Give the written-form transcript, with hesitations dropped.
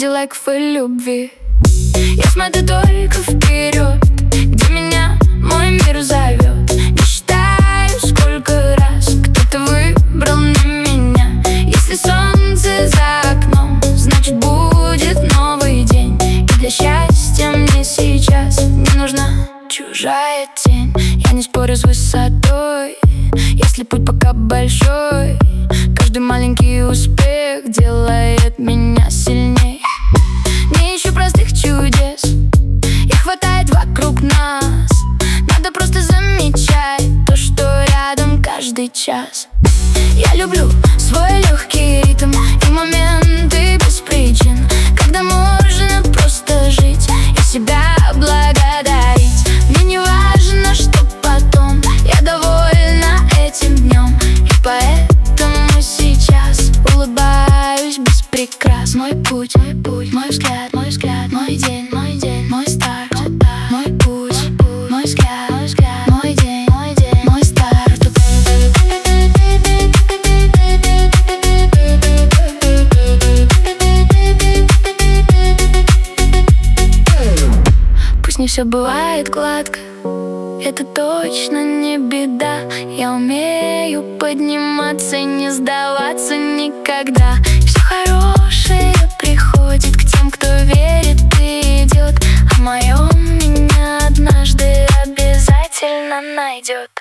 ради лайков и любви. Я смотрю только вперед, где меня мой мир зовет. Не считаю, сколько раз кто-то выбрал не меня. Если солнце за окном, значит будет новый день. И для счастья мне сейчас не нужна чужая тень. Я не спорю с высотой, если путь пока большой. Каждый маленький успех делает меня сильней. Не ищу простых чудес, их хватает вокруг нас. Надо просто замечать то, что рядом каждый час. Я люблю свой легкий ритм и моменты без причин, когда можно просто жить и себя благодарить. Мне не важно, что потом, я довольна этим днем. И поэтому сейчас улыбаюсь без прикрас. Мой путь, мой взгляд, мой день, мой старт. Мой путь, мой взгляд, мой день, мой старт. Пусть не все бывает гладко, это точно не беда. Я умею подниматься и не сдаваться никогда. Все хорошее приходит к тем, кто верит и идет, а мое меня однажды обязательно найдет.